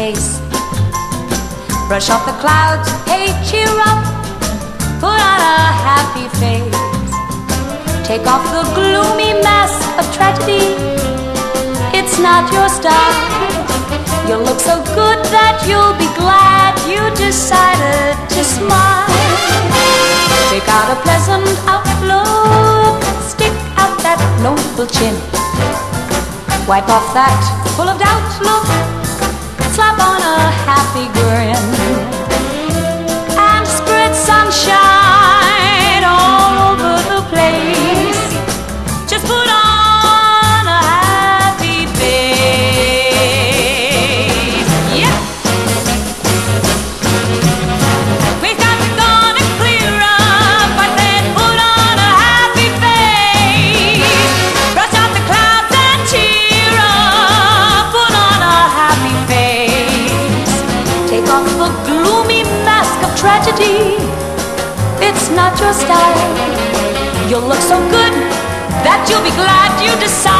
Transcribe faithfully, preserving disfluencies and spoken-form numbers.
face. Brush off the clouds, hey, cheer up. Put on a happy face. Take off the gloomy mask of tragedy. It's not your style. You look so good that you'll be glad you decided to smile. Take out a pleasant outlook. Stick out that noble chin. Wipe off that full of doubt look. Slap on a happy grin. And spread sunshine all over the place. Just put on a happy face. Yeah! We've got to gonna clear up. I said put on a happy face. Brush out the clouds and cheer up. Put on a happy face. Take off the gloomy mask of tragedy. It's not your style. You'll look so good that you'll be glad you decided